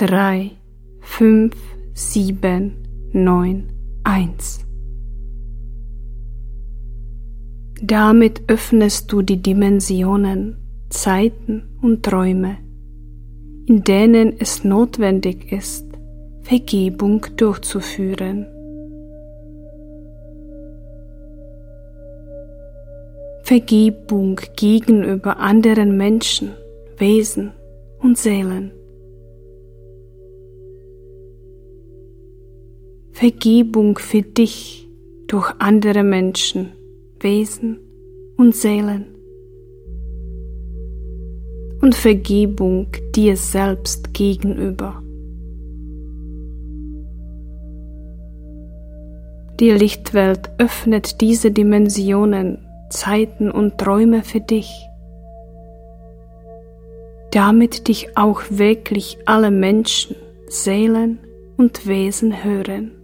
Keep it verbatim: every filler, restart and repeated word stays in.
drei, fünf, sieben, neun, eins. Damit öffnest du die Dimensionen, Zeiten und Träume, in denen es notwendig ist, Vergebung durchzuführen. Vergebung gegenüber anderen Menschen, Wesen und Seelen. Vergebung für dich durch andere Menschen, Wesen und Seelen. Und Vergebung dir selbst gegenüber. Die Lichtwelt öffnet diese Dimensionen, Zeiten und Träume für dich, damit dich auch wirklich alle Menschen, Seelen und Wesen hören.